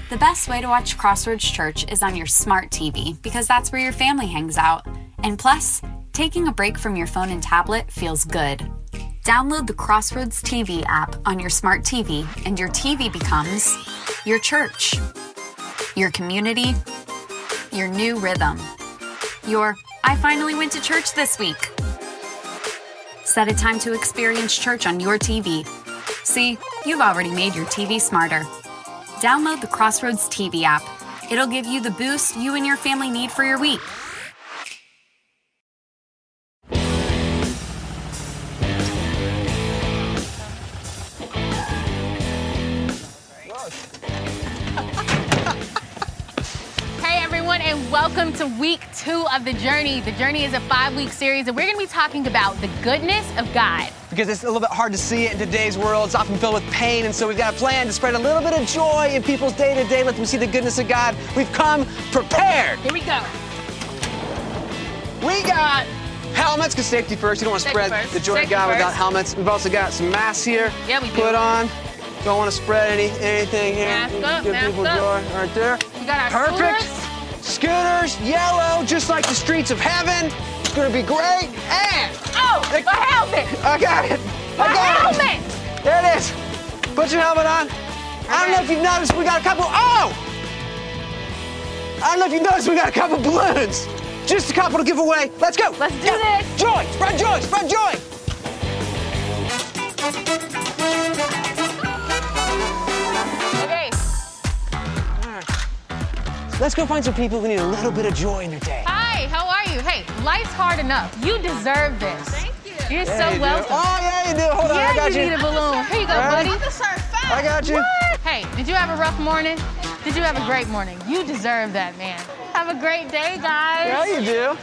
The best way to watch Crossroads Church is on your smart TV because that's where your family hangs out. And plus, taking a break from your phone and tablet feels good. Download the Crossroads TV app on your smart TV and your TV becomes your church, your community, your new rhythm, your I finally went to church this week. Set a time to experience church on your TV. See, you've already made your TV smarter. Download the Crossroads TV app. It'll give you the boost you and your family need for your week. Hey everyone, and welcome to week 2 of The Journey. The Journey is a 5-week series, and we're going to be talking about the goodness of God. Because it's a little bit hard to see it in today's world. It's often filled with pain, and so we've got a plan to spread a little bit of joy in people's day-to-day, let them see the goodness of God. We've come prepared. Here we go. We got helmets, because safety first. You don't want to spread the joy of God without helmets. We've also got some masks here. Yeah, we do. Put on. Don't want to spread anything here. Mask up, Give mask people up. joy right there. We got our Perfect. Scooters, yellow, just like the streets of heaven. It's gonna be great. And my helmet! I got it. My I got helmet! it. There it is. Put your helmet on. I don't know if you've noticed, we got a couple. I don't know if you noticed, we got a couple balloons. Just a couple to give away. Let's go. Let's do this. Joy, spread joy, spread joy. Okay. Let's go find some people who need a little bit of joy in their day. Hi, how are you? Hey, life's hard enough. You deserve this. Thank you. You're Yeah, so you welcome. do. Oh, yeah, you do. Hold on, I got you. need a balloon. Here you go, buddy. I got you. What? Hey, did you have a rough morning? Did you have a great morning? You deserve that, man. Have a great day, guys. Yeah, you do.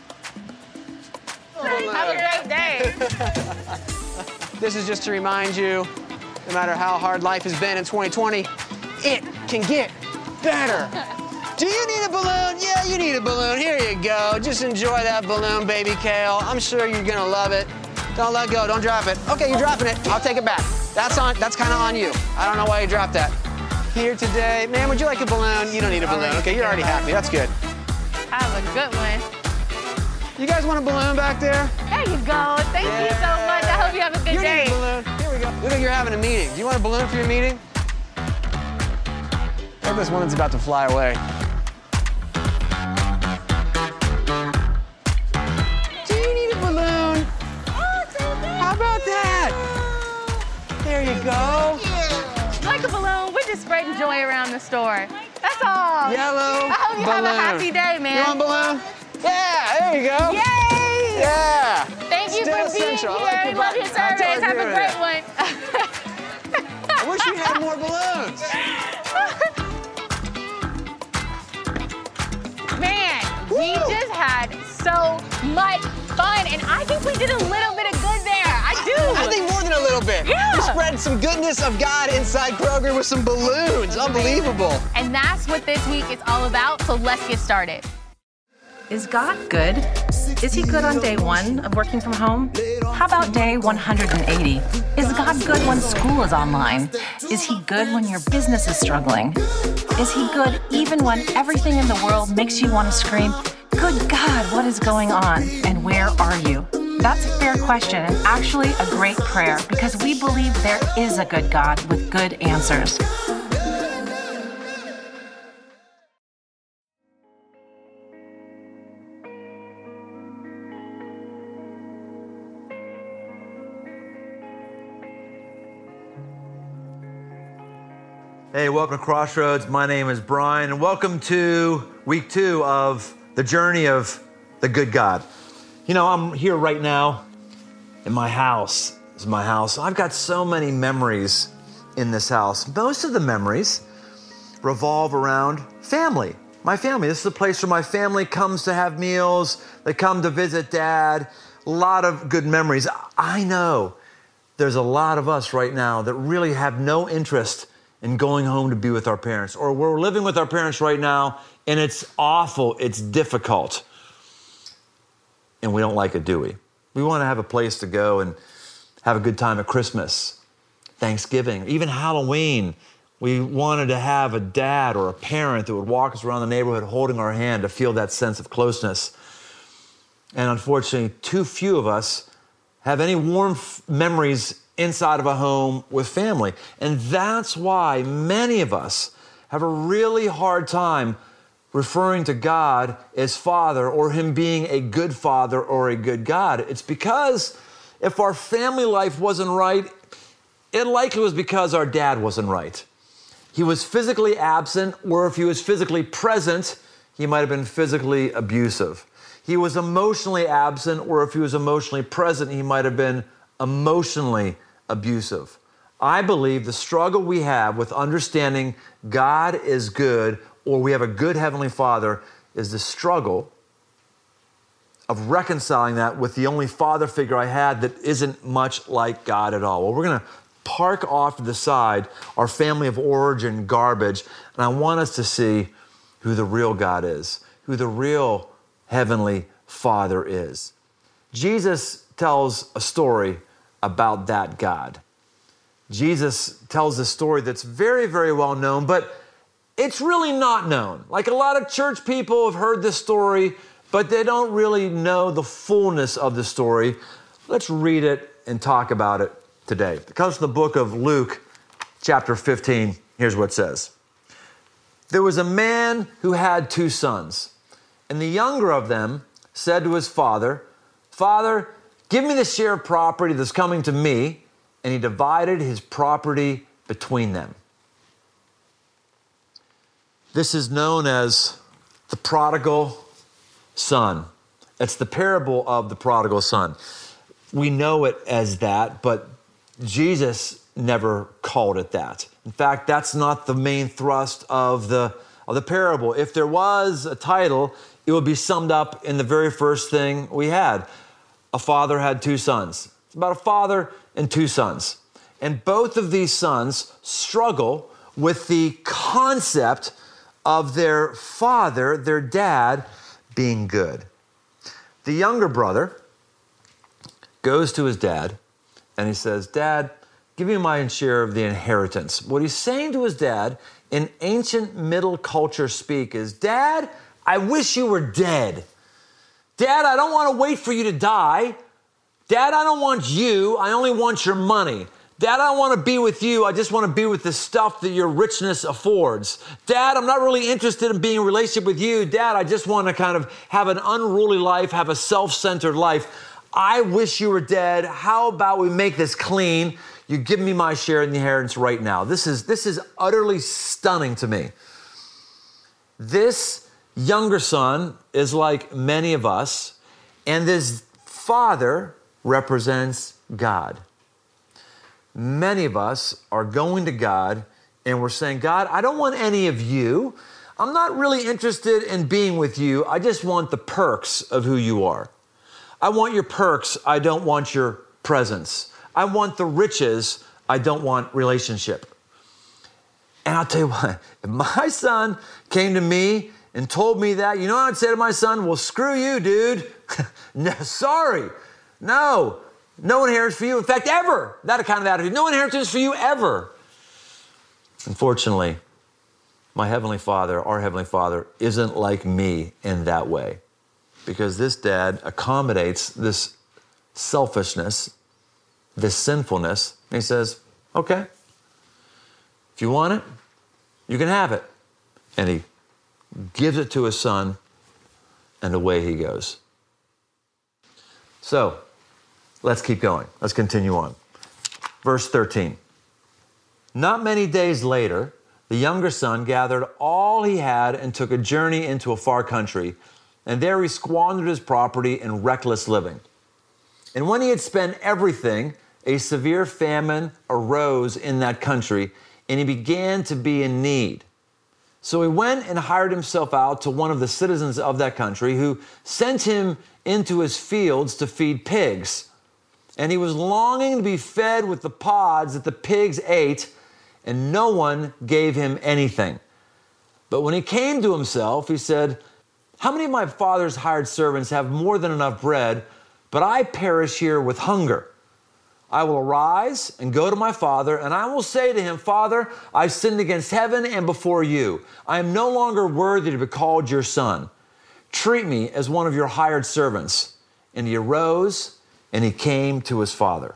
Have a great day. This is just to remind you, no matter how hard life has been in 2020, it can get better. Do you need a balloon? Yeah, you need a balloon. Here you go. Just enjoy that balloon, baby Kale. I'm sure you're gonna love it. Don't let go, don't drop it. Okay, you're dropping it. I'll take it back. That's kind of on you. I don't know why you dropped that. Here today, man, would you like a balloon? You don't need a balloon. Okay, you're already happy. That's good. Have a good one. You guys want a balloon back there? There you go. Thank you so much. I hope you have a good You day. need a balloon. Here we go. Look like you're having a meeting. Do you want a balloon for your meeting? Look, this woman's about to fly away. Do you need a balloon? How about that? There you go. Like a balloon, we're just spreading joy around the store. That's all. Yellow I hope you have a happy day, man. You want a balloon? Yeah, there you go. Yay! Yeah. Thank you Still for being essential. here. I like your Love your button. service. I Have a agree great with one. I wish we had more balloons. Man, we just had so much fun, and I think we did a little bit of good there. I do. I think more than a little bit. Yeah. We spread some goodness of God inside Kroger with some balloons. Unbelievable. And that's what this week is all about, so let's get started. Is God good? Is he good on day 1 of working from home? How about day 180? Is God good when school is online? Is he good when your business is struggling? Is he good even when everything in the world makes you want to scream, "Good God, what is going on? And where are you?" That's a fair question and actually a great prayer because we believe there is a good God with good answers. Hey, welcome to Crossroads. My name is Brian, and welcome to week 2 of the journey of the good God. You know, I'm here right now in my house. This is my house. I've got so many memories in this house. Most of the memories revolve around family. My family. This is a place where my family comes to have meals. They come to visit Dad. A lot of good memories. I know there's a lot of us right now that really have no interest in going home to be with our parents, or we're living with our parents right now and it's awful, it's difficult, and we don't like it, do we? We want to have a place to go and have a good time at Christmas, Thanksgiving, even Halloween. We wanted to have a dad or a parent that would walk us around the neighborhood holding our hand to feel that sense of closeness. And unfortunately, too few of us have any warm memories inside of a home with family. And that's why many of us have a really hard time referring to God as Father or Him being a good Father or a good God. It's because if our family life wasn't right, it likely was because our dad wasn't right. He was physically absent, or if he was physically present, he might have been physically abusive. He was emotionally absent, or if he was emotionally present, he might have been emotionally abusive. I believe the struggle we have with understanding God is good, or we have a good Heavenly Father, is the struggle of reconciling that with the only father figure I had that isn't much like God at all. Well, we're going to park off to the side our family of origin garbage, and I want us to see who the real God is, who the real Heavenly Father is. Jesus tells a story about that God. Jesus tells a story that's very, very well known, but it's really not known. Like a lot of church people have heard this story, but they don't really know the fullness of the story. Let's read it and talk about it today. It comes from the book of Luke, chapter 15. Here's what it says. There was a man who had 2 sons, and the younger of them said to his father, "Father, give me the share of property that's coming to me." And he divided his property between them. This is known as the prodigal son. It's the parable of the prodigal son. We know it as that, but Jesus never called it that. In fact, that's not the main thrust of the parable. If there was a title, it would be summed up in the very first thing we had. A father had 2 sons. It's about a father and 2 sons. And both of these sons struggle with the concept of their father, their dad, being good. The younger brother goes to his dad and he says, "Dad, give me my share of the inheritance." What he's saying to his dad in ancient middle culture speak is, "Dad, I wish you were dead. Dad, I don't want to wait for you to die. Dad, I don't want you. I only want your money. Dad, I don't want to be with you. I just want to be with the stuff that your richness affords. Dad, I'm not really interested in being in a relationship with you. Dad, I just want to kind of have an unruly life, have a self-centered life. I wish you were dead. How about we make this clean? You give me my share in the inheritance right now." This is utterly stunning to me. This younger son is like many of us, and this father represents God. Many of us are going to God and we're saying, "God, I don't want any of you. I'm not really interested in being with you. I just want the perks of who you are. I want your perks. I don't want your presence. I want the riches. I don't want relationship." And I'll tell you what, if my son came to me and told me that, you know what I'd say to my son? "Well, screw you, dude. No, sorry. No inheritance for you. In fact, ever." That kind of attitude. No inheritance for you ever. Unfortunately, my Heavenly Father, our Heavenly Father, isn't like me in that way. Because this dad accommodates this selfishness, this sinfulness, and he says, "Okay, if you want it, you can have it." And he gives it to his son, and away he goes. So, let's keep going. Let's continue on. Verse 13. Not many days later, the younger son gathered all he had and took a journey into a far country, and there he squandered his property in reckless living. And when he had spent everything, a severe famine arose in that country, and he began to be in need. So he went and hired himself out to one of the citizens of that country, who sent him into his fields to feed pigs. And he was longing to be fed with the pods that the pigs ate, and no one gave him anything. But when he came to himself, he said, "How many of my father's hired servants have more than enough bread, but I perish here with hunger? I will arise and go to my father, and I will say to him, Father, I've sinned against heaven and before you. I am no longer worthy to be called your son. Treat me as one of your hired servants. And he arose and he came to his father.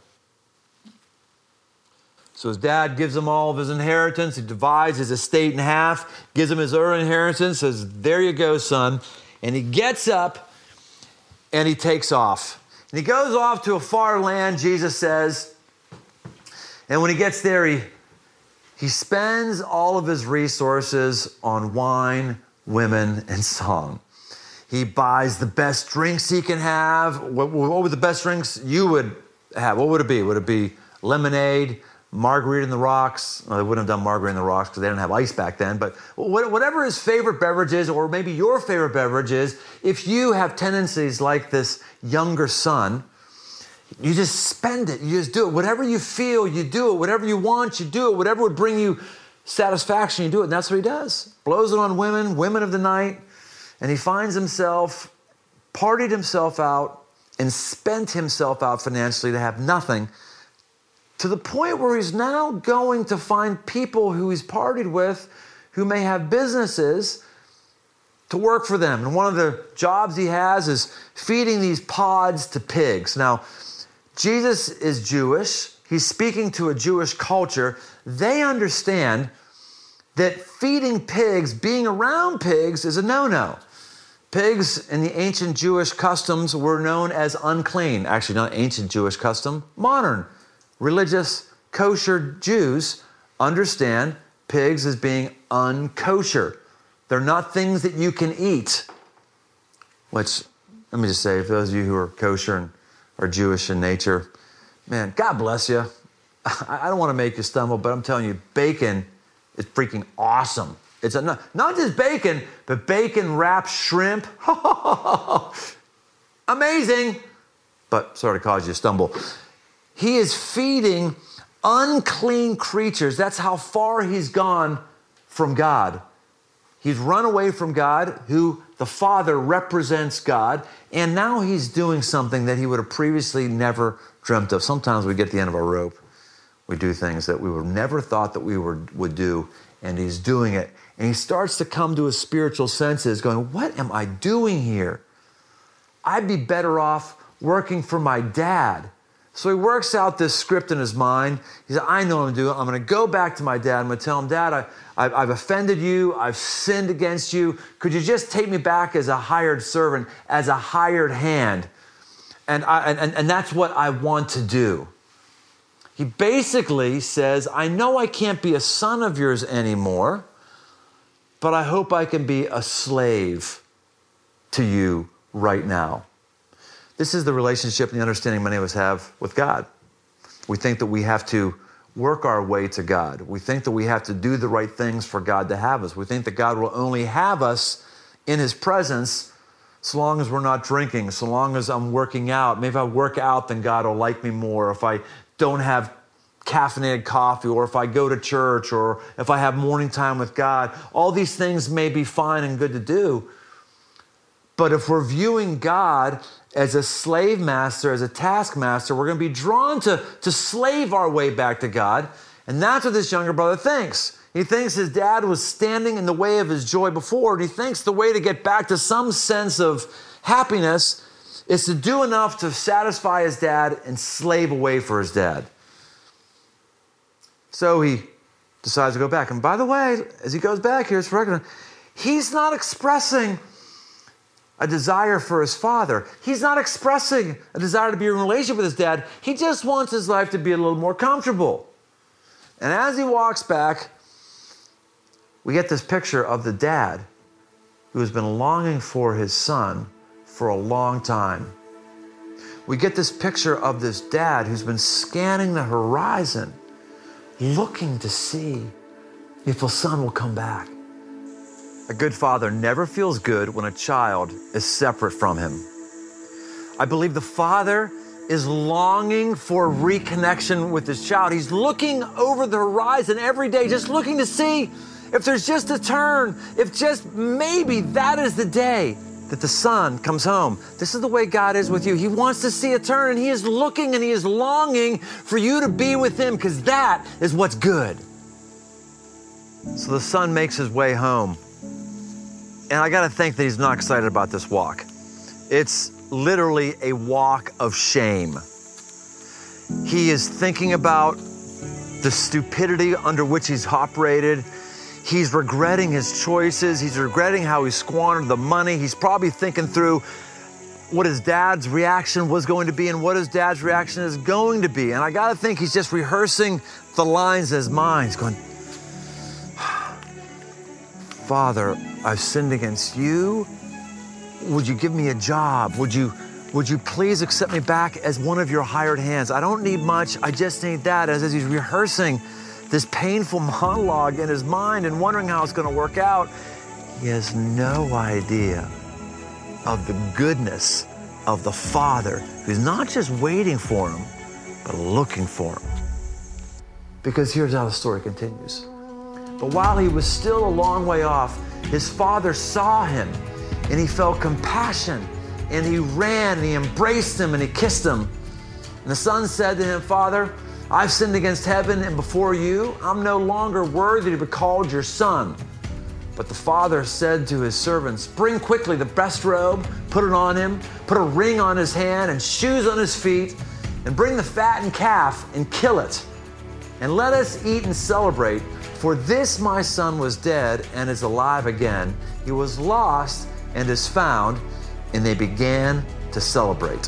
So his dad gives him all of his inheritance. He divides his estate in half, gives him his earned inheritance, says, there you go, son. And he gets up and he takes off. And he goes off to a far land, Jesus says. And when he gets there, he spends all of his resources on wine, women, and song. He buys the best drinks he can have. What were the best drinks you would have? What would it be? Would it be lemonade, margarita in the rocks? Well, they wouldn't have done margarita in the rocks because they didn't have ice back then. But whatever his favorite beverage is, or maybe your favorite beverage is, if you have tendencies like this younger son, you just spend it. You just do it. Whatever you feel, you do it. Whatever you want, you do it. Whatever would bring you satisfaction, you do it. And that's what he does. Blows it on women of the night. And he finds himself, partied himself out, and spent himself out financially to have nothing, to the point where he's now going to find people who he's partied with who may have businesses to work for them. And one of the jobs he has is feeding these pods to pigs. Now, Jesus is Jewish. He's speaking to a Jewish culture. They understand that feeding pigs, being around pigs, is a no-no. Pigs in the ancient Jewish customs were known as unclean. Actually, not ancient Jewish custom, modern. Religious, kosher Jews understand pigs as being unkosher. They're not things that you can eat. Which, let me just say, for those of you who are kosher and are Jewish in nature, man, God bless you. I don't want to make you stumble, but I'm telling you, bacon is freaking awesome. It's not just bacon, but bacon wrapped shrimp. Amazing. But sorry to cause you to stumble. He is feeding unclean creatures. That's how far he's gone from God. He's run away from God, who the Father represents God, and now he's doing something that he would have previously never dreamt of. Sometimes we get to the end of our rope. We do things that we would have never thought that we would do, and he's doing it. And he starts to come to his spiritual senses going, what am I doing here? I'd be better off working for my dad. So he works out this script in his mind. He said, I know what I'm doing. I'm going to go back to my dad. I'm going to tell him, Dad, I've offended you. I've sinned against you. Could you just take me back as a hired servant, as a hired hand? And that's what I want to do. He basically says, I know I can't be a son of yours anymore, but I hope I can be a slave to you right now. This is the relationship and the understanding many of us have with God. We think that we have to work our way to God. We think that we have to do the right things for God to have us. We think that God will only have us in his presence so long as we're not drinking, so long as I'm working out. Maybe if I work out, then God will like me more. If I don't have caffeinated coffee, or if I go to church, or if I have morning time with God, all these things may be fine and good to do. But if we're viewing God as a slave master, as a taskmaster, we're going to be drawn to slave our way back to God. And that's what this younger brother thinks. He thinks his dad was standing in the way of his joy before, and he thinks the way to get back to some sense of happiness is to do enough to satisfy his dad and slave away for his dad. So he decides to go back. And by the way, as he goes back here, it's recognized, he's not expressing a desire for his father. He's not expressing a desire to be in a relationship with his dad. He just wants his life to be a little more comfortable. And as he walks back, we get this picture of the dad who has been longing for his son for a long time. We get this picture of this dad who's been scanning the horizon, looking to see if his son will come back. A good father never feels good when a child is separate from him. I believe the father is longing for reconnection with his child. He's looking over the horizon every day, just looking to see if there's just a turn, if just maybe that is the day that the son comes home. This is the way God is with you. He wants to see a turn, and he is looking and he is longing for you to be with him, because that is what's good. So the son makes his way home. And I got to think that he's not excited about this walk. It's literally a walk of shame. He is thinking about the stupidity under which he's operated. He's regretting his choices. He's regretting how he squandered the money. He's probably thinking through what his dad's reaction was going to be and what his dad's reaction is going to be. And I got to think he's just rehearsing the lines in his mind. He's going, Father, I've sinned against you. Would you give me a job? Would you please accept me back as one of your hired hands? I don't need much. I just need that. As he's rehearsing this painful monologue in his mind and wondering how it's going to work out, he has no idea of the goodness of the Father who's not just waiting for him, but looking for him. Because here's how the story continues. But while he was still a long way off, his father saw him and he felt compassion and he ran and he embraced him and he kissed him. And the son said to him, Father, I've sinned against heaven and before you. I'm no longer worthy to be called your son. But the father said to his servants, bring quickly the best robe, put it on him, put a ring on his hand and shoes on his feet, and bring the fattened calf and kill it. And let us eat and celebrate. For this my son was dead and is alive again. He was lost and is found. And they began to celebrate.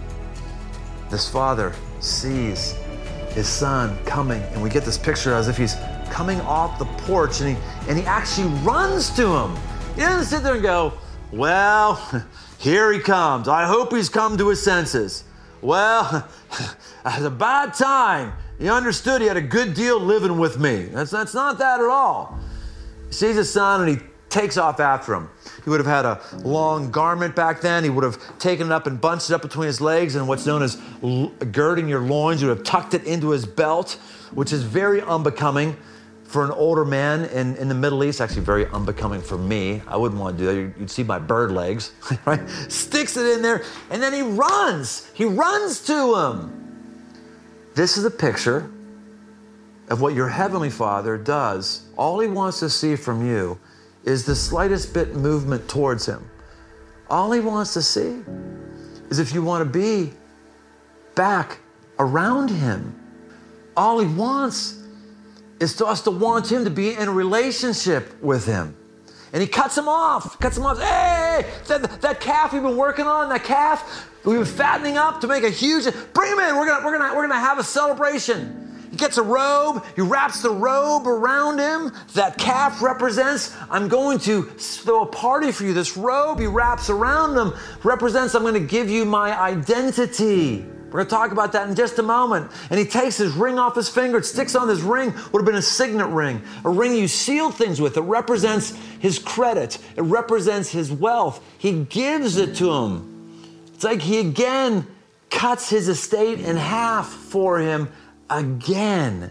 This father sees his son coming, and we get this picture as if he's coming off the porch, and he actually runs to him. He doesn't sit there and go, well, here he comes. I hope he's come to his senses. Well, it's a bad time. He understood he had a good deal living with me. That's not that at all. He sees his son and he takes off after him. He would have had a long garment back then. He would have taken it up and bunched it up between his legs and what's known as girding your loins. He would have tucked it into his belt, which is very unbecoming for an older man in the Middle East. Actually very unbecoming for me. I wouldn't want to do that. You'd see my bird legs, right? Sticks it in there and then he runs. He runs to him. This is a picture of what your Heavenly Father does. All he wants to see from you is the slightest bit movement towards him. All he wants to see is if you want to be back around him. All he wants is to us to want him to be in a relationship with him. And he cuts him off. Hey, that calf we've been working on, that calf we've been fattening up to make a huge, bring him in. We're gonna have a celebration. He gets a robe. He wraps the robe around him. That calf represents, I'm going to throw a party for you. This robe he wraps around him represents, I'm going to give you my identity. We're going to talk about that in just a moment. And he takes his ring off his finger. It sticks on his ring. Would have been a signet ring. A ring you seal things with. It represents his credit. It represents his wealth. He gives it to him. It's like he again cuts his estate in half for him again.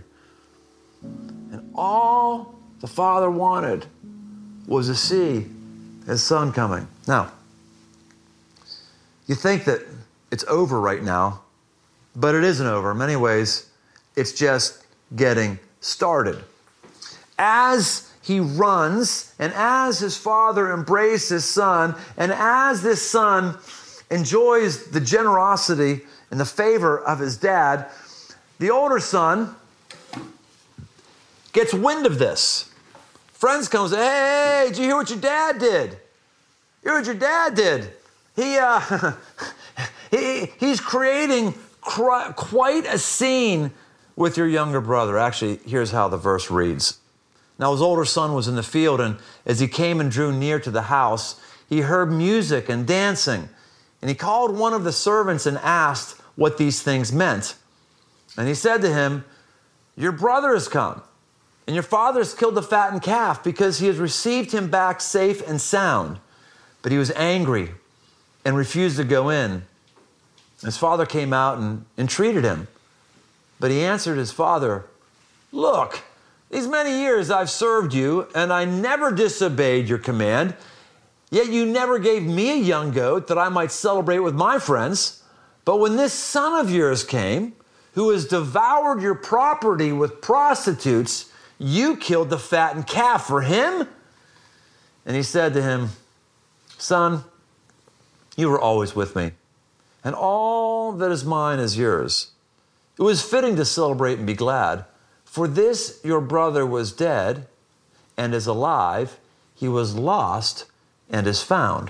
And all the father wanted was to see his son coming. Now, you think that it's over right now, but it isn't over. In many ways, it's just getting started. As he runs, and as his father embraces his son, and as this son enjoys the generosity and the favor of his dad, the older son gets wind of this. Friends come and say, hey, did you hear what your dad did? You hear what your dad did? He's creating quite a scene with your younger brother. Actually, here's how the verse reads. Now his older son was in the field, and as he came and drew near to the house, he heard music and dancing. And he called one of the servants and asked what these things meant. And he said to him, your brother has come, and your father has killed the fattened calf because he has received him back safe and sound. But he was angry and refused to go in. His father came out and entreated him. But he answered his father, look, these many years I've served you, and I never disobeyed your command. Yet you never gave me a young goat that I might celebrate with my friends. But when this son of yours came, who has devoured your property with prostitutes, you killed the fattened calf for him?" And he said to him, "Son, you were always with me, and all that is mine is yours. It was fitting to celebrate and be glad, for this your brother was dead and is alive. He was lost and is found."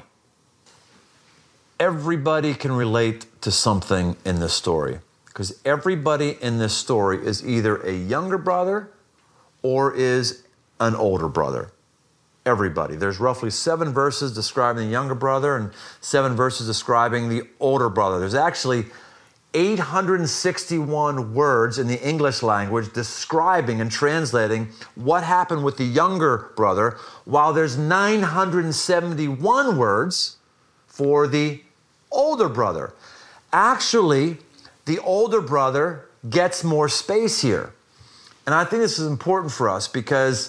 Everybody can relate to something in this story, because everybody in this story is either a younger brother or is an older brother. Everybody. There's roughly 7 verses describing the younger brother and 7 verses describing the older brother. There's actually 861 words in the English language describing and translating what happened with the younger brother, while there's 971 words for the older brother. Actually, the older brother gets more space here. And I think this is important for us because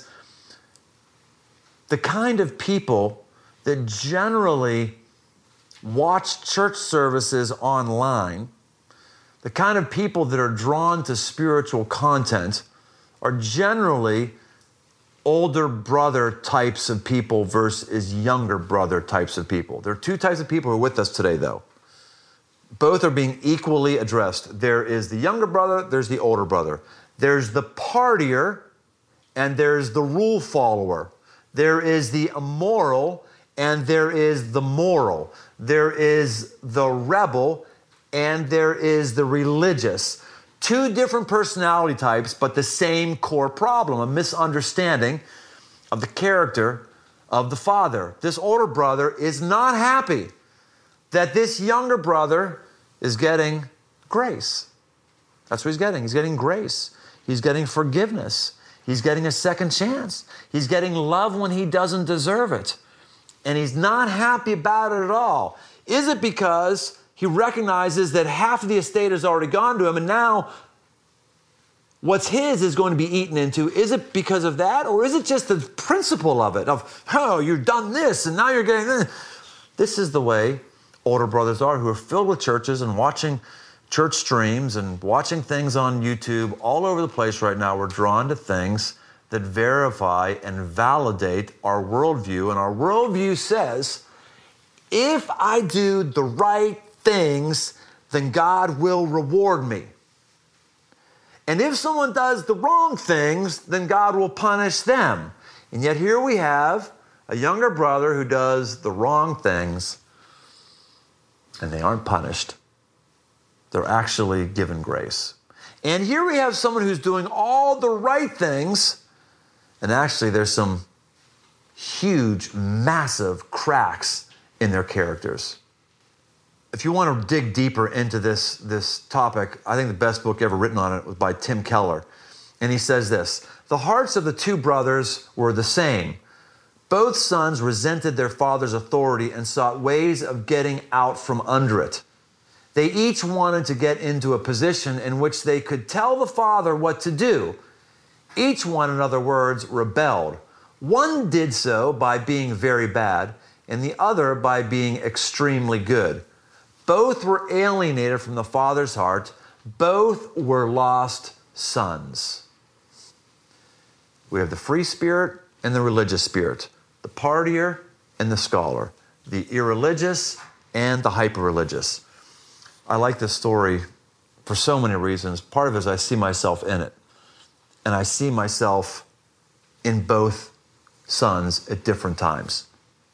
the kind of people that generally watch church services online, the kind of people that are drawn to spiritual content, are generally older brother types of people versus younger brother types of people. There are 2 types of people who are with us today, though. Both are being equally addressed. There is the younger brother, there's the older brother. There's the partier, and there's the rule follower. There is the immoral, and there is the moral. There is the rebel, and there is the religious. 2 different personality types, but the same core problem, a misunderstanding of the character of the father. This older brother is not happy that this younger brother is getting grace. That's what he's getting. He's getting grace. He's getting forgiveness. He's getting a second chance. He's getting love when he doesn't deserve it. And he's not happy about it at all. Is it because he recognizes that half of the estate has already gone to him, and now what's his is going to be eaten into? Is it because of that? Or is it just the principle of it, of, oh, you've done this, and now you're getting this? This is the way older brothers are, who are filled with churches and watching church streams and watching things on YouTube all over the place right now. We're drawn to things that verify and validate our worldview. And our worldview says, if I do the right things, then God will reward me. And if someone does the wrong things, then God will punish them. And yet here we have a younger brother who does the wrong things, and they aren't punished. They're actually given grace. And here we have someone who's doing all the right things, and actually there's some huge, massive cracks in their characters. If you want to dig deeper into this topic, I think the best book ever written on it was by Tim Keller. And he says this: the hearts of the 2 brothers were the same. Both sons resented their father's authority and sought ways of getting out from under it. They each wanted to get into a position in which they could tell the father what to do. Each one, in other words, rebelled. One did so by being very bad, and the other by being extremely good. Both were alienated from the father's heart. Both were lost sons. We have the free spirit and the religious spirit, the partier and the scholar, the irreligious and the hyper-religious. I like this story for so many reasons. Part of it is I see myself in it. And I see myself in both sons at different times.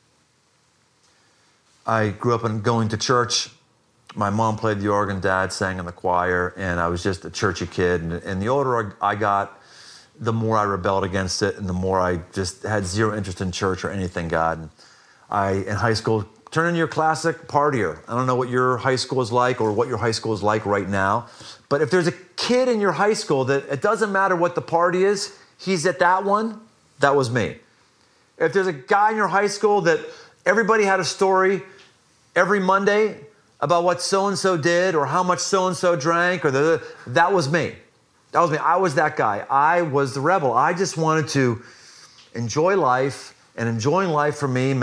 I grew up going to church. My mom played the organ, Dad sang in the choir, and I was just a churchy kid. And the older I got, the more I rebelled against it, and the more I just had zero interest in church or anything God. And in high school, turn into your classic partier. I don't know what your high school is like or what your high school is like right now, but if there's a kid in your high school that it doesn't matter what the party is, he's at that one, that was me. If there's a guy in your high school that everybody had a story every Monday about what so-and-so did or how much so-and-so drank, or that was me. That was me. I was that guy. I was the rebel. I just wanted to enjoy life, and enjoying life for me meant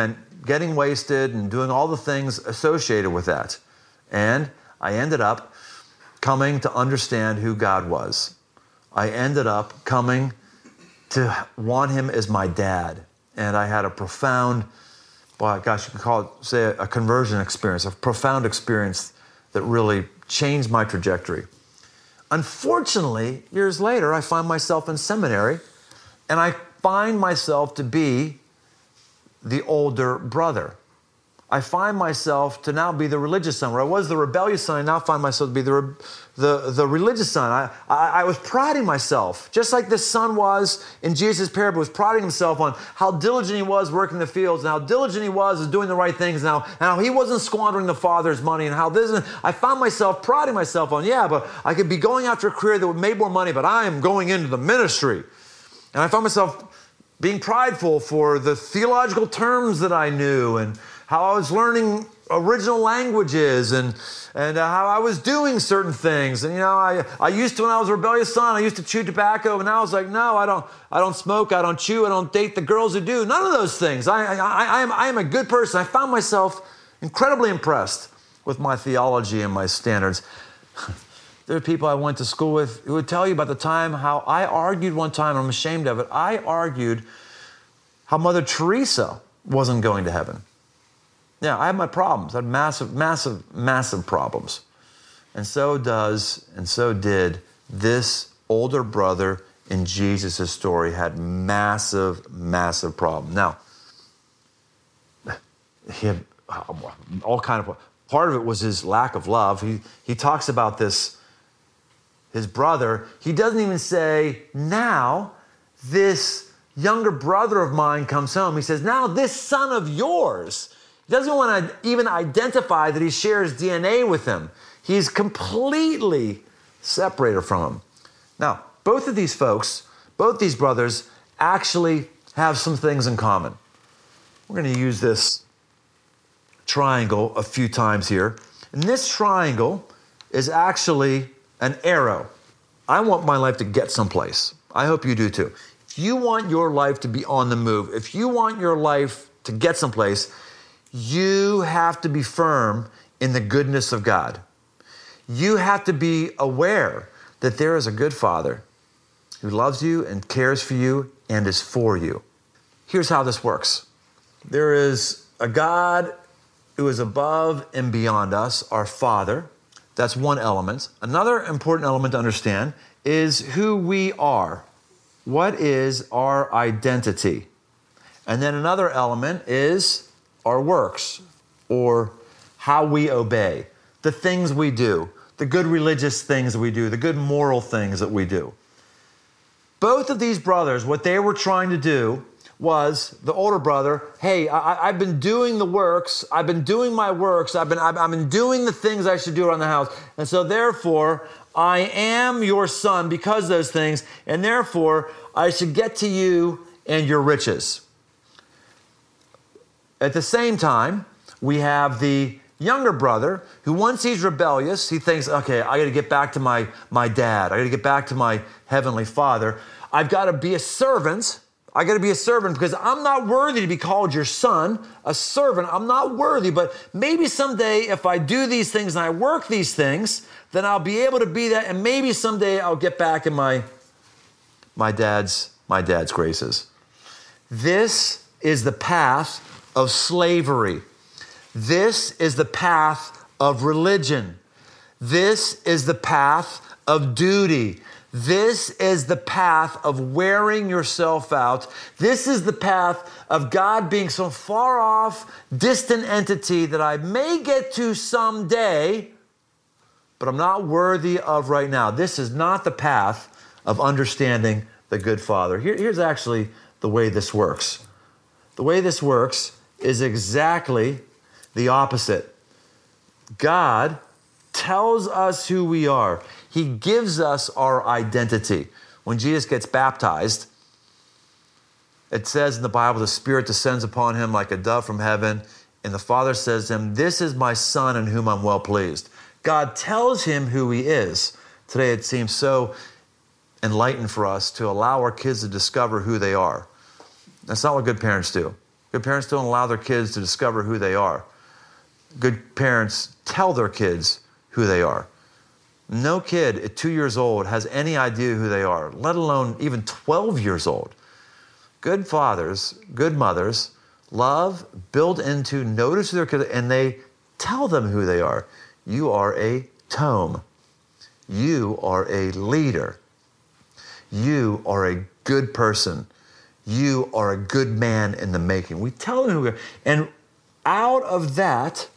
getting wasted and doing all the things associated with that. And I ended up coming to understand who God was. I ended up coming to want him as my dad. And I had a profound, well, gosh, you could call it, say, a conversion experience, a profound experience that really changed my trajectory. Unfortunately, years later, I find myself in seminary, and I find myself to be the older brother. I find myself to now be the religious son. Where I was the rebellious son, I now find myself to be the religious son. I was priding myself, just like this son was in Jesus' parable, was priding himself on how diligent he was working the fields, and how diligent he was doing the right things, and how he wasn't squandering the Father's money, and how this. I found myself priding myself on, but I could be going after a career that would make more money, but I am going into the ministry. And I found myself being prideful for the theological terms that I knew, and how I was learning original languages, and how I was doing certain things. And I used to, when I was a rebellious son, I used to chew tobacco, and now I was like, no, I don't smoke, I don't chew, I don't date the girls who do. None of those things. I am a good person. I found myself incredibly impressed with my theology and my standards. There are people I went to school with who would tell you about the time how I argued one time, and I'm ashamed of it. I argued how Mother Teresa wasn't going to heaven. Yeah, I had my problems. I had massive problems. And so did this older brother in Jesus' story, had massive problems. Now, he had all kind of, part of it was his lack of love. He talks about this, his brother. He doesn't even say, now this younger brother of mine comes home. He says, now this son of yours. He doesn't want to even identify that he shares DNA with him. He's completely separated from him. Now, both these brothers, actually have some things in common. We're going to use this triangle a few times here. And this triangle is actually an arrow. I want my life to get someplace. I hope you do too. If you want your life to be on the move, if you want your life to get someplace, you have to be firm in the goodness of God. You have to be aware that there is a good Father who loves you and cares for you and is for you. Here's how this works. There is a God who is above and beyond us, our Father. That's one element. Another important element to understand is who we are. What is our identity? And then another element is our works, or how we obey, the things we do, the good religious things we do, the good moral things that we do. Both of these brothers, what they were trying to do was, the older brother, hey, I've been doing the works, I've been doing my works, I've been doing the things I should do around the house, and so therefore, I am your son because of those things, and therefore, I should get to you and your riches. At the same time, we have the younger brother who, once he's rebellious, he thinks, okay, I got to get back to my dad. I got to get back to my heavenly Father. I've got to be a servant. I got to be a servant because I'm not worthy to be called your son, a servant. I'm not worthy, but maybe someday if I do these things and I work these things, then I'll be able to be that, and maybe someday I'll get back in my dad's graces. This is the path of slavery. This is the path of religion. This is the path of duty. This is the path of wearing yourself out. This is the path of God being some far off, distant entity that I may get to someday, but I'm not worthy of right now. This is not the path of understanding the good Father. Here's actually the way this works. The way this works is exactly the opposite. God tells us who we are. He gives us our identity. When Jesus gets baptized, it says in the Bible, the Spirit descends upon him like a dove from heaven, and the Father says to him, this is my Son in whom I'm well pleased. God tells him who he is. Today it seems so enlightened for us to allow our kids to discover who they are. That's not what good parents do. Good parents don't allow their kids to discover who they are. Good parents tell their kids who they are. No kid at 2 years old has any idea who they are, let alone even 12 years old. Good fathers, good mothers, love, build into, notice their kids, and they tell them who they are. You are a tome. You are a leader. You are a good person. You are a good man in the making. We tell them who we are. And out of that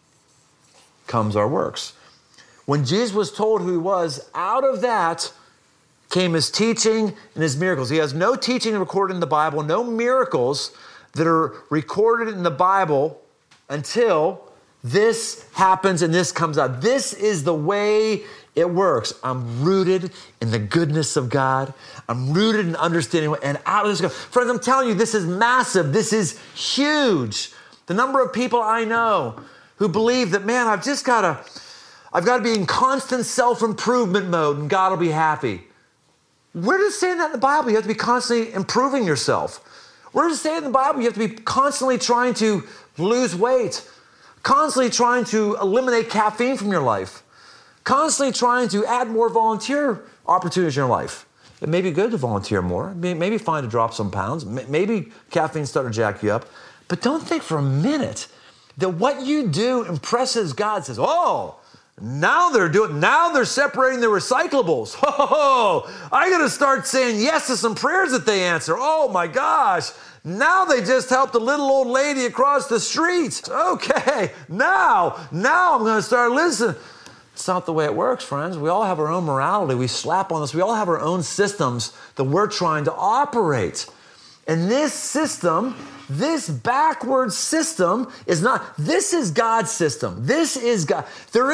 comes our works. When Jesus was told who he was, out of that came his teaching and his miracles. He has no teaching recorded in the Bible, no miracles that are recorded in the Bible until this happens and this comes out. This is the way it works. I'm rooted in the goodness of God. I'm rooted in understanding, and out of this, friends, I'm telling you, this is massive. This is huge. The number of people I know who believe that, man, I've got to be in constant self-improvement mode and God will be happy. Where does it say that in the Bible? You have to be constantly improving yourself. Where does it say in the Bible? You have to be constantly trying to lose weight, constantly trying to eliminate caffeine from your life, constantly trying to add more volunteer opportunities in your life. It may be good to volunteer more. Maybe fine to drop some pounds. Maybe caffeine's starting to jack you up. But don't think for a minute that what you do impresses God. Says, oh, now they're separating the recyclables. Oh, I got to start saying yes to some prayers that they answer. Oh my gosh. Now they just helped a little old lady across the street. Okay, now I'm going to start listening. It's not the way it works, friends. We all have our own morality. We slap on this. We all have our own systems that we're trying to operate. And this system, this backward system this is God's system. This is God. There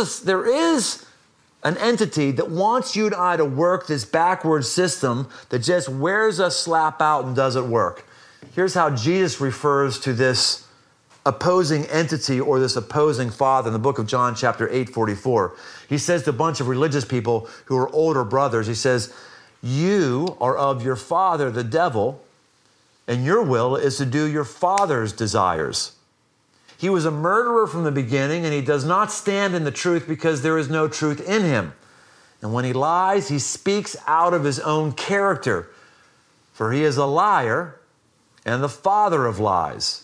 is an entity that wants you and I to work this backward system that just wears us slap out and doesn't work. Here's how Jesus refers to this opposing entity or this opposing father in the book of John chapter 8:44. He says to a bunch of religious people who are older brothers, he says, you are of your father, the devil, and your will is to do your father's desires. He was a murderer from the beginning, and he does not stand in the truth because there is no truth in him. And when he lies, he speaks out of his own character, for he is a liar and the father of lies.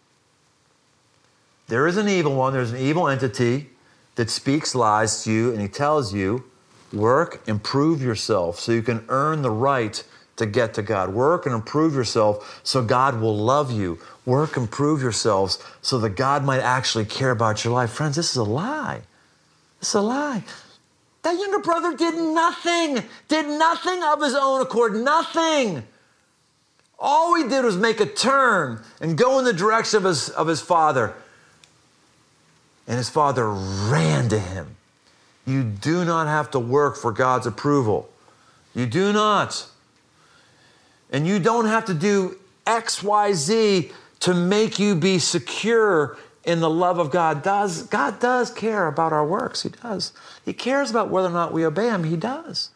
There is an evil one, there's an evil entity that speaks lies to you, and he tells you, work, improve yourself so you can earn the right to get to God. Work and improve yourself so God will love you. Work, improve yourselves so that God might actually care about your life. Friends, this is a lie. This is a lie. That younger brother did nothing of his own accord, nothing. All he did was make a turn and go in the direction of his father. And his father ran to him. You do not have to work for God's approval. You do not. And you don't have to do X, Y, Z to make you be secure in the love of God. God does care about our works. He does. He cares about whether or not we obey him. He does.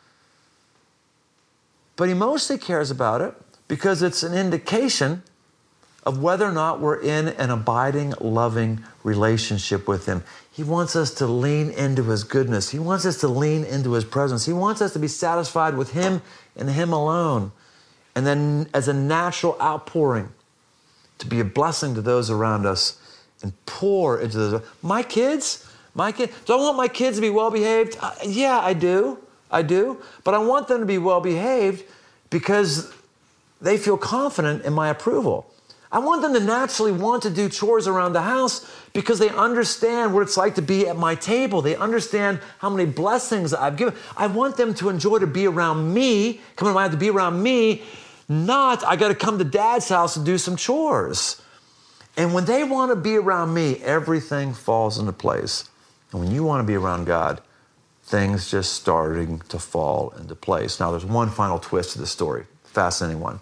But he mostly cares about it because it's an indication of whether or not we're in an abiding, loving relationship with him. He wants us to lean into his goodness. He wants us to lean into his presence. He wants us to be satisfied with him and him alone. And then as a natural outpouring, to be a blessing to those around us and pour into those. My kids, do I want my kids to be well-behaved? Yeah, I do. But I want them to be well-behaved because they feel confident in my approval. I want them to naturally want to do chores around the house because they understand what it's like to be at my table. They understand how many blessings I've given. I want them to enjoy to be around me, to be around me, not I got to come to Dad's house and do some chores. And when they want to be around me, everything falls into place. And when you want to be around God, things just starting to fall into place. Now, there's one final twist to this story, fascinating one.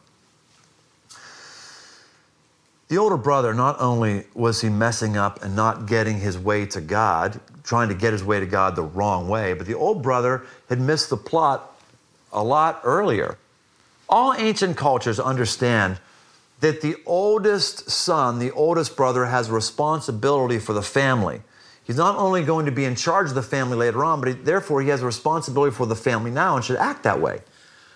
The older brother, not only was he messing up and not getting his way to God, trying to get his way to God the wrong way, but the old brother had missed the plot a lot earlier. All ancient cultures understand that the oldest son, the oldest brother, has responsibility for the family. He's not only going to be in charge of the family later on, but therefore he has a responsibility for the family now and should act that way.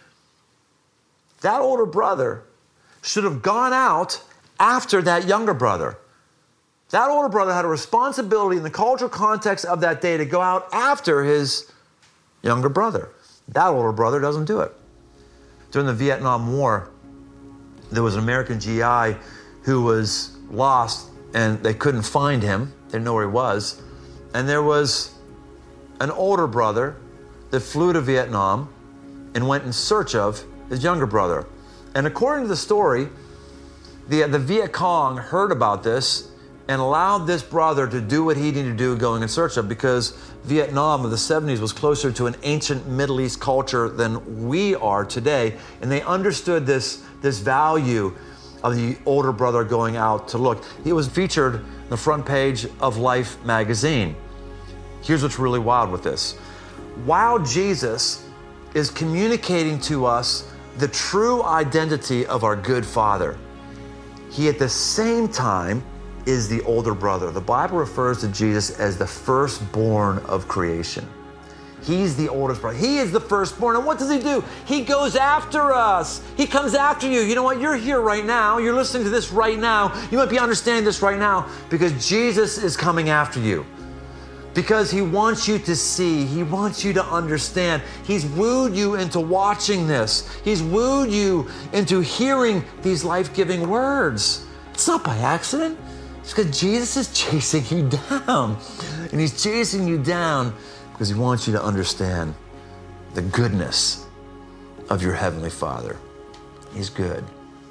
That older brother should have gone out after that younger brother. That older brother had a responsibility in the cultural context of that day to go out after his younger brother. That older brother doesn't do it. During the Vietnam War, there was an American GI who was lost and they couldn't find him. They didn't know where he was. And there was an older brother that flew to Vietnam and went in search of his younger brother. And according to the story, the Viet Cong heard about this and allowed this brother to do what he needed to do going in search of, because Vietnam of the 70s was closer to an ancient Middle East culture than we are today. And they understood this value of the older brother going out to look. He was featured on the front page of Life magazine. Here's what's really wild with this. While Jesus is communicating to us the true identity of our good Father, he at the same time is the older brother. The Bible refers to Jesus as the firstborn of creation. He's the oldest brother. He is the firstborn. And what does he do? He goes after us. He comes after you. You know what? You're here right now. You're listening to this right now. You might be understanding this right now because Jesus is coming after you. Because he wants you to see. He wants you to understand. He's wooed you into watching this. He's wooed you into hearing these life-giving words. It's not by accident. It's because Jesus is chasing you down. And he's chasing you down because he wants you to understand the goodness of your Heavenly Father. He's good.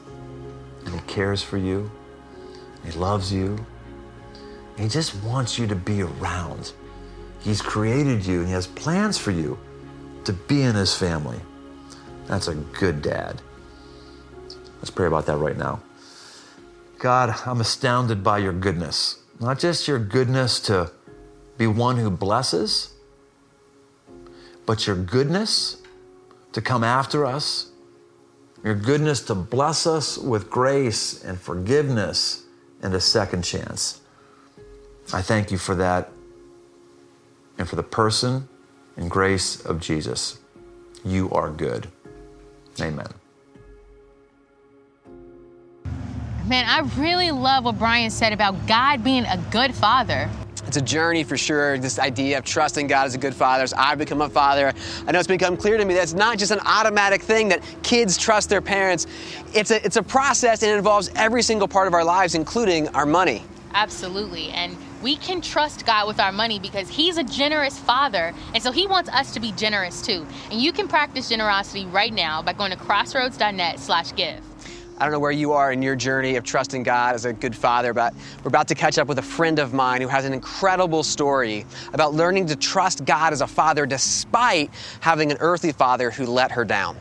And he cares for you. He loves you. He just wants you to be around. He's created you and he has plans for you to be in his family. That's a good dad. Let's pray about that right now. God, I'm astounded by your goodness. Not just your goodness to be one who blesses, but your goodness to come after us, your goodness to bless us with grace and forgiveness and a second chance. I thank you for that and for the person and grace of Jesus. You are good. Amen. Man, I really love what Brian said about God being a good father. It's a journey for sure, this idea of trusting God as a good father. As I've become a father, I know it's become clear to me that it's not just an automatic thing that kids trust their parents. It's a process and it involves every single part of our lives, including our money. Absolutely, and we can trust God with our money because he's a generous father, and so he wants us to be generous too. And you can practice generosity right now by going to crossroads.net/give. I don't know where you are in your journey of trusting God as a good father, but we're about to catch up with a friend of mine who has an incredible story about learning to trust God as a father despite having an earthly father who let her down.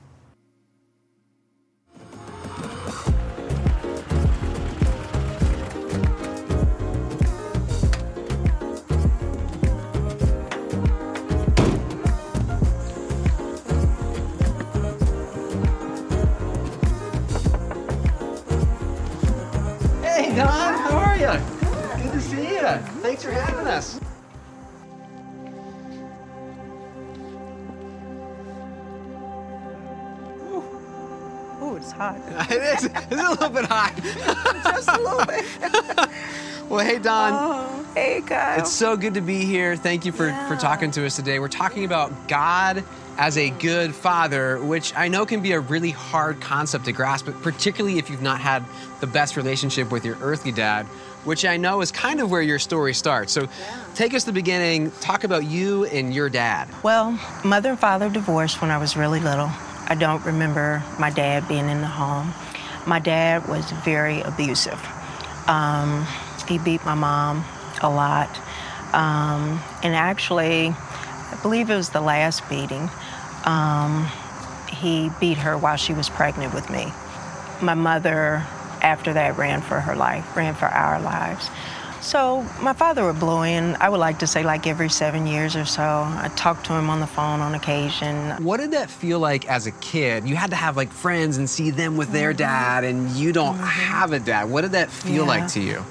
Hey, Don, how are you? Good to see you. Thanks for having us. Oh, it's hot. It is. It's a little bit hot. Just a little bit. Well, hey, Don. Oh, hey, Kyle. It's so good to be here. Thank you for talking to us today. We're talking about God as a good father, which I know can be a really hard concept to grasp, but particularly if you've not had the best relationship with your earthly dad, which I know is kind of where your story starts. So take us to the beginning. Talk about you and your dad. Well, mother and father divorced when I was really little. I don't remember my dad being in the home. My dad was very abusive. He beat my mom a lot. And actually, I believe it was the last beating. He beat her while she was pregnant with me. My mother, after that, ran for her life, ran for our lives. So my father would blow in, I would like to say like every 7 years or so. I talked to him on the phone on occasion. What did that feel like as a kid? You had to have like friends and see them with their dad, and you don't have a dad. What did that feel like to you?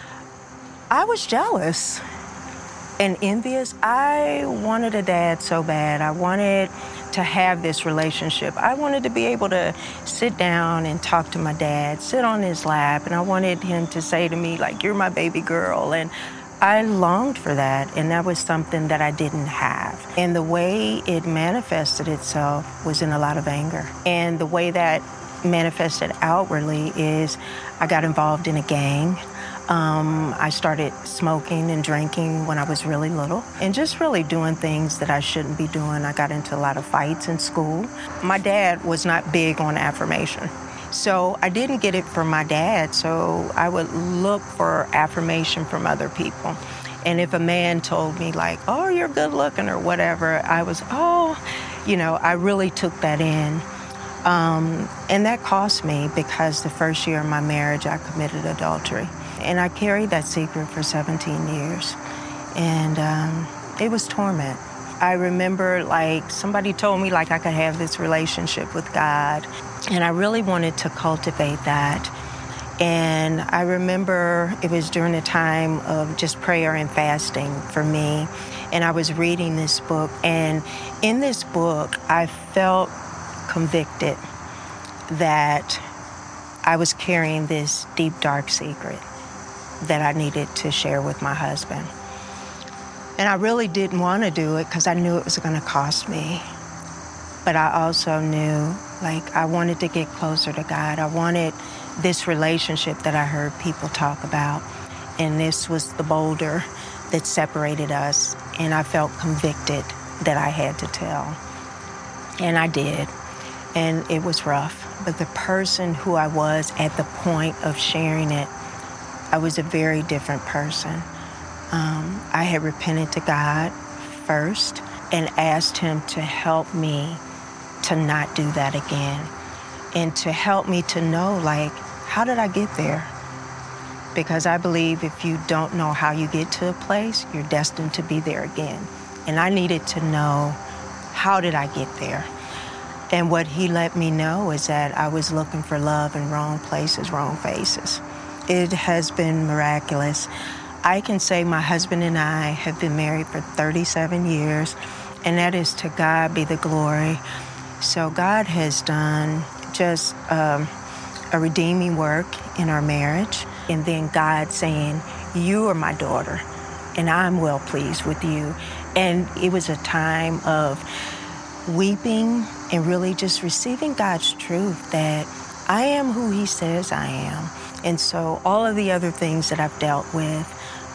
I was jealous and envious. I wanted a dad so bad. I wanted to have this relationship. I wanted to be able to sit down and talk to my dad, sit on his lap, and I wanted him to say to me, like, you're my baby girl. And I longed for that, and that was something that I didn't have. And the way it manifested itself was in a lot of anger. And the way that manifested outwardly is I got involved in a gang. I started smoking and drinking when I was really little and just really doing things that I shouldn't be doing. I got into a lot of fights in school. My dad was not big on affirmation. So I didn't get it from my dad, so I would look for affirmation from other people. And if a man told me like, oh, you're good looking or whatever, I was, I really took that in. And that cost me because the first year of my marriage, I committed adultery. And I carried that secret for 17 years. And it was torment. I remember like somebody told me like I could have this relationship with God. And I really wanted to cultivate that. And I remember it was during a time of just prayer and fasting for me. And I was reading this book. And in this book, I felt convicted that I was carrying this deep, dark secret that I needed to share with my husband. And I really didn't want to do it because I knew it was going to cost me. But I also knew, like, I wanted to get closer to God. I wanted this relationship that I heard people talk about. And this was the boulder that separated us. And I felt convicted that I had to tell. And I did. And it was rough. But the person who I was at the point of sharing it, I was a very different person. I had repented to God first and asked him to help me to not do that again and to help me to know, like, how did I get there? Because I believe if you don't know how you get to a place, you're destined to be there again. And I needed to know, how did I get there? And what he let me know is that I was looking for love in wrong places, wrong faces. It has been miraculous. I can say my husband and I have been married for 37 years, and that is to God be the glory. So God has done just a redeeming work in our marriage, and then God saying, you are my daughter, and I'm well pleased with you. And it was a time of weeping and really just receiving God's truth that I am who he says I am. And so all of the other things that I've dealt with,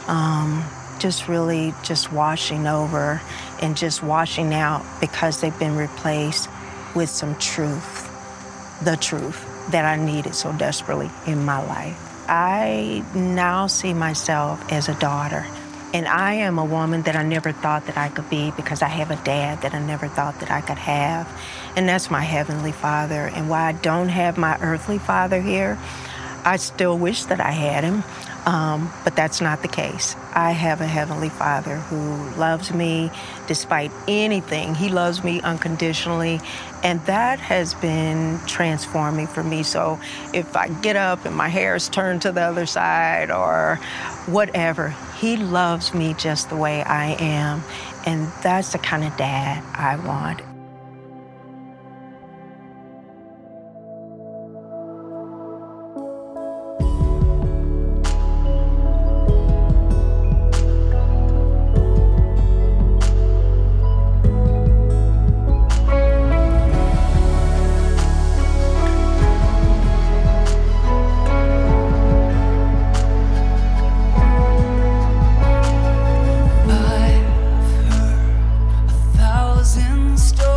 just really just washing over and just washing out because they've been replaced with some truth, the truth that I needed so desperately in my life. I now see myself as a daughter, and I am a woman that I never thought that I could be because I have a dad that I never thought that I could have, and that's my Heavenly Father. And while I don't have my earthly father here, I still wish that I had him, but that's not the case. I have a Heavenly Father who loves me despite anything. He loves me unconditionally, and that has been transforming for me. So if I get up and my hair is turned to the other side or whatever, he loves me just the way I am, and that's the kind of dad I want. I've heard 1,000 stories.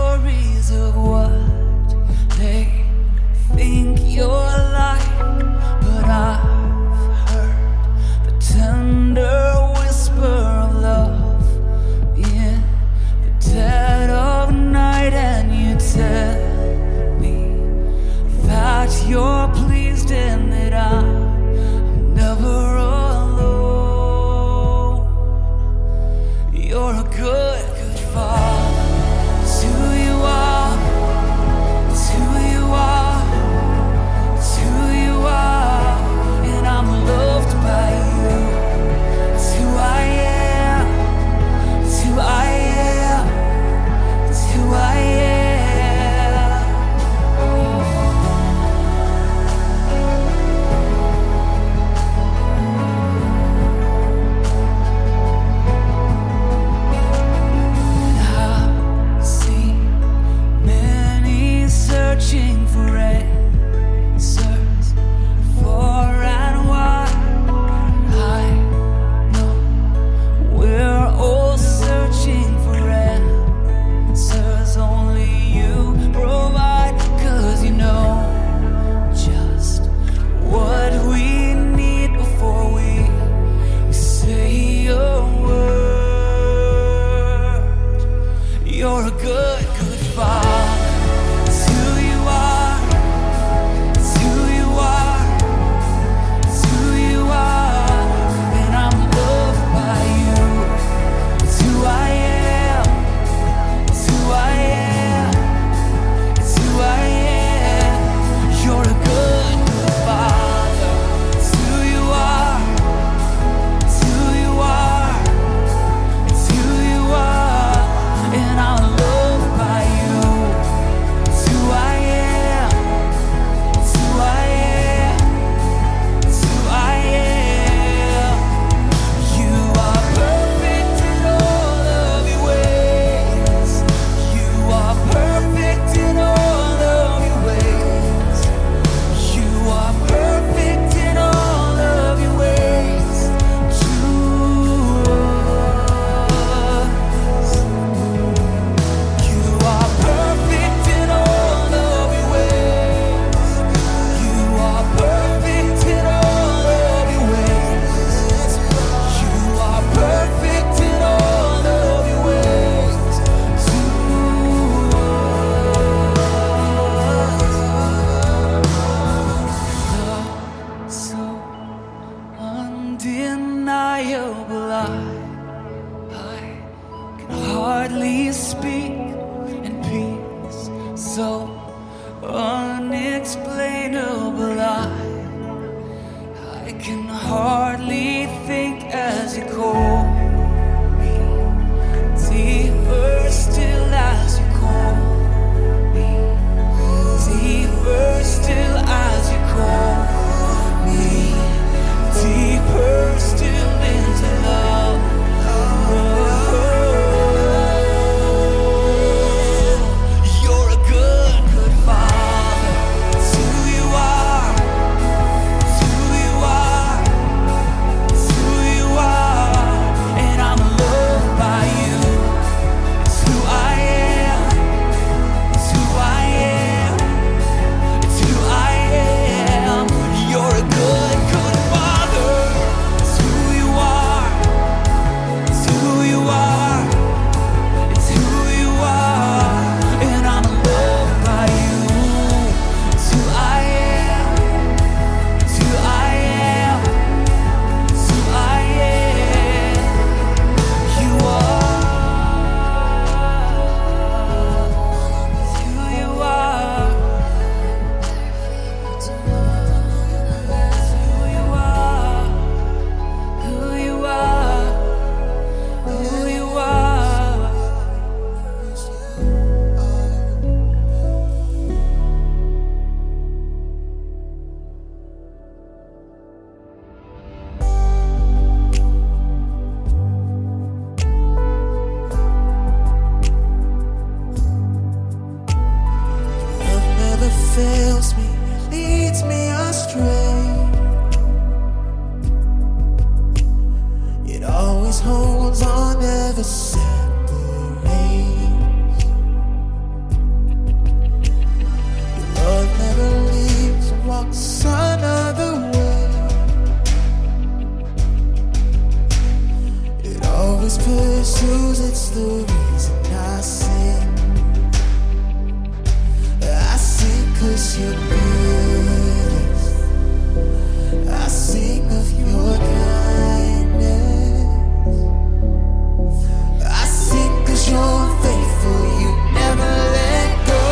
undeniable. I can hardly speak in peace, so unexplainable. I can hardly think as you call me, deeper still as you call me, deeper still as you call me, deeper still into love. You're a good, good father. It's who you are. It's who you are. It's who you are. And I'm loved by you. It's who I am. It's who I am. It's who I am. You're a good, good father. It's who you are. It's who you are. It's who you are. And I'm loved by you. It's who I am. It's who I am. It's who I am. You are. It's who you are. It's who you are. Who you are. Who you are. Love never fails me, leads me astray. It always holds on, never separates. Your love never leaves, walks another way. It always pursues, it's the reason I sing. I sing 'cause you're good. I sing of your kindness. I sing 'cause you're faithful, you never let go.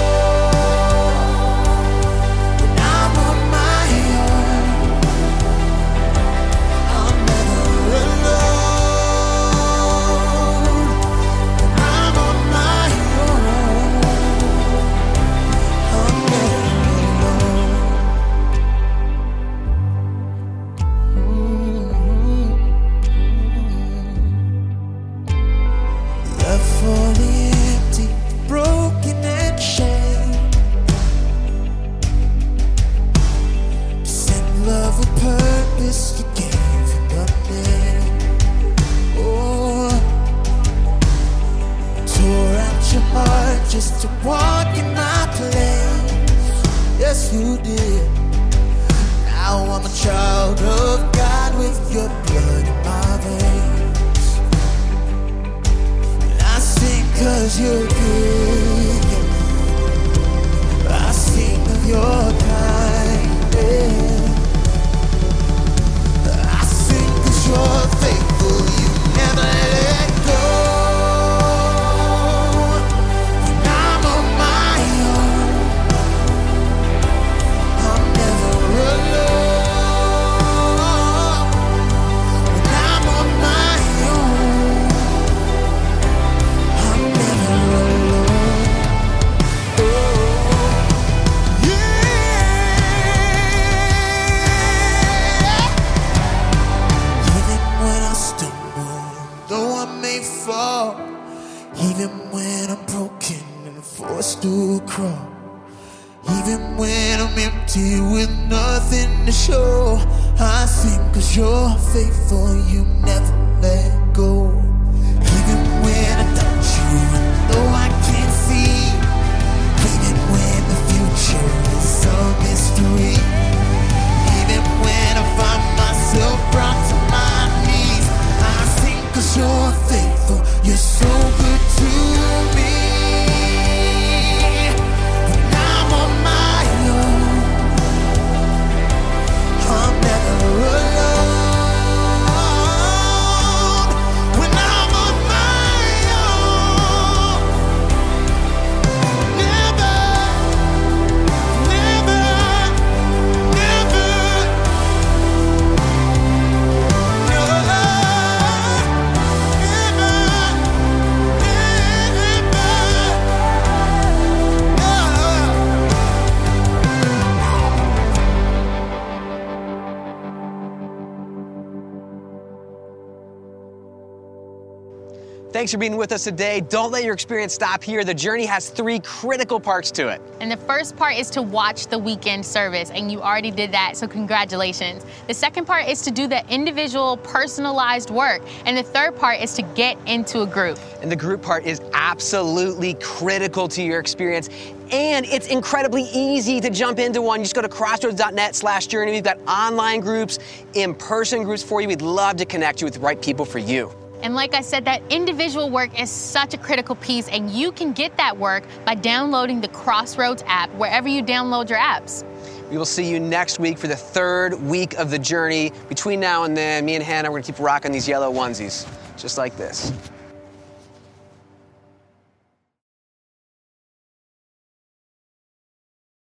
When I'm on my own, I'm never alone. When I'm on my own, I'm never alone. Love for the empty, broken and shamed. Send love with purpose, you gave him a name. Oh, tore out your heart just to walk in my place. Yes, you did. Now I'm a child of God with your blood in my veins. And I sing 'cause you're good. I sing of your kindness. I sing 'cause you're faithful, you never let go. When I'm on my own, I'm never alone. When I'm on my own, I'm never alone. Oh, yeah. Even when I stumble, though I may fall, even when I'm broken and forced to crawl, even when I'm empty with nothing to show, I sing 'cause you're faithful, you never let go. Even when I doubt you, though I can't see, even when the future is a mystery, even when I find myself brought to my knees, I sing 'cause you're faithful, you're so good to me. When I'm on my own, I'm never alone. Thanks for being with us today. Don't let your experience stop here. The journey has 3 critical parts to it. And the first part is to watch the weekend service, and you already did that, so congratulations. The second part is to do the individual, personalized work. And the third part is to get into a group. And the group part is absolutely critical to your experience. And it's incredibly easy to jump into one. You just go to crossroads.net/journey. We've got online groups, in-person groups for you. We'd love to connect you with the right people for you. And like I said, that individual work is such a critical piece, and you can get that work by downloading the Crossroads app wherever you download your apps. We will see you next week for the 3rd week of the journey. Between now and then, me and Hannah, we're gonna keep rocking these yellow onesies, just like this.